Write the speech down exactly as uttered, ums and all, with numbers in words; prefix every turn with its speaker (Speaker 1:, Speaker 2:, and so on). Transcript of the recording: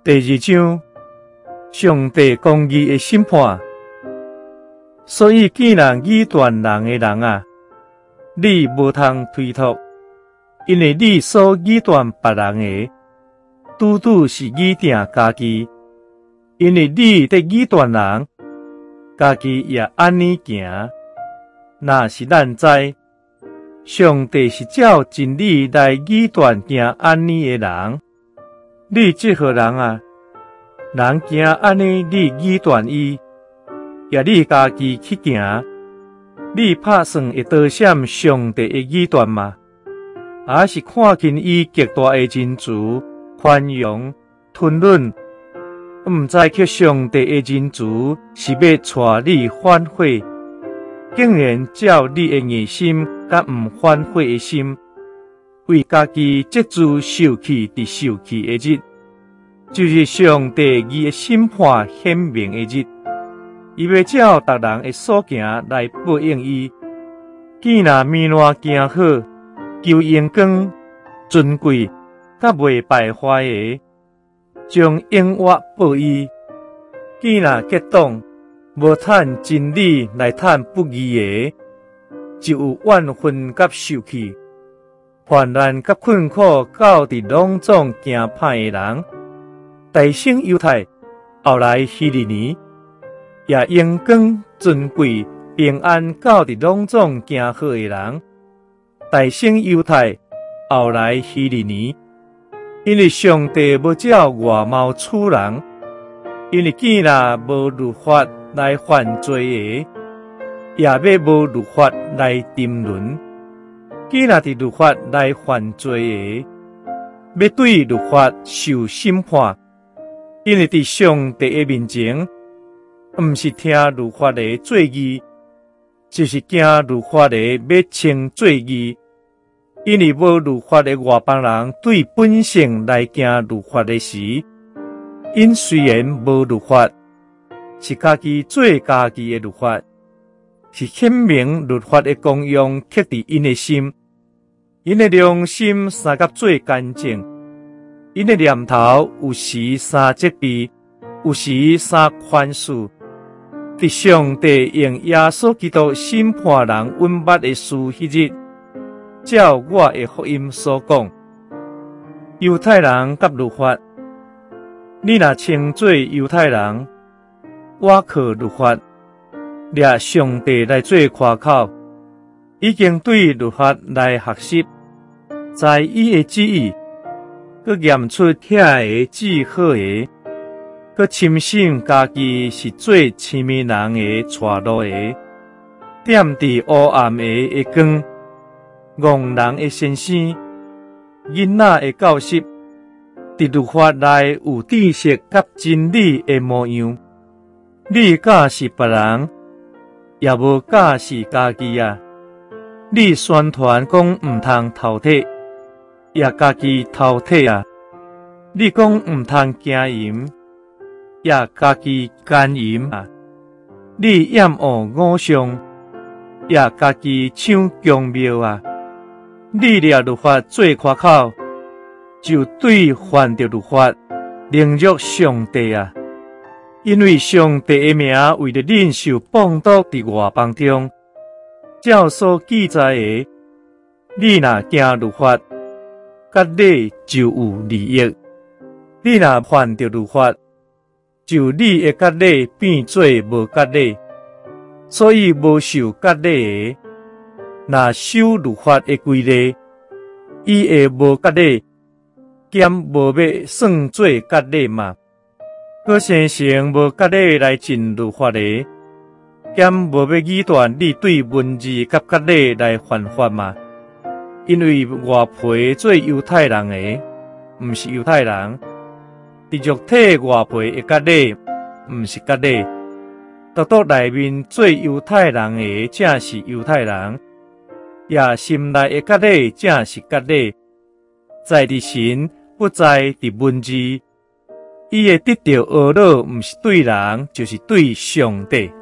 Speaker 1: 第二章，上帝公义的审判。所以，既然异端人的人啊，你无通推脱，因为你所异端别人的，拄拄是异定家己。因为你的异端人，家己也安尼行。若是咱知，上帝是照真理来异端行安尼的人。你这号人啊，人行安尼，你异端伊，也你家己去行，你打算会得闪上帝的异端吗？还是看见伊极大的真慈、宽容、吞忍，毋知却上帝的真慈是要带你反悔，竟然照你的硬心甲毋反悔的心，为家己接住受气伫受气的日，就是上帝义的审判显明的日。伊要照逐人的所行来报应伊。既若面烂行好，求阳光、尊贵，甲袂败坏的，将永活报伊；既若结党，无趁真理来趁不义的，就有怨愤甲受气，患难甲困苦，到伫拢总行歹的人。大生犹太，后来希利尼，也阳光、尊贵、平安，到伫拢总行好的人。大生犹太，后来希利尼，因为上帝无照外貌处人，因为既若无律法来犯罪的，也要无律法来沉沦。既若伫律法来犯罪的，要对律法受审判。因为伫上帝的面前，毋是听律法的做义，就是惊律法的要称做义。因为无律法的外邦人对本性来惊律法的时，因虽然无律法，是家己做家己的律法，是显明律法的功用刻伫因的心，因的良心三甲最干净。因的念头有时三责备，有时三宽恕。伫上帝用耶稣基督审判人稳捌的事迄日，照我的福音所讲，犹太人甲律法，你若称做犹太人，我靠律法，掠上帝来做夸口，已经对律法来学习，在伊的旨意。佮验出遐个至好个，佮深信家己是最亲密人个带路个，点伫黑暗个的光，戆人个先生，囡仔个教室，伫律法内有知识甲真理个模样。你假是别人，也无假是家己啊！你宣传讲毋通偷窃。也家己偷窃啊！你讲毋通奸淫，也家己奸淫啊！你厌恶偶像，也家己抢供庙啊！你掠律法做夸口，就对犯着律法，凌辱上帝啊！因为上帝的名为了恁受放毒伫外邦中，照所记载的，你若行律法。甲你就有利益，你若犯着律法，就你会甲你变做无甲你，所以无受甲你的，若守律法的规例，伊会无甲你，兼无要算做甲你嘛。佮生成无甲你来尽律法的，兼无要臆断你对文字甲甲你来犯法嘛。因为外皮做犹太人的，毋是犹太人；伫肉体外皮的甲你，毋是甲你。独独内面做犹太人的，正是犹太人；也心内的甲你，正是甲你。在伫神，不在伫文字。伊会得到懊恼，毋是对人，就是对上帝。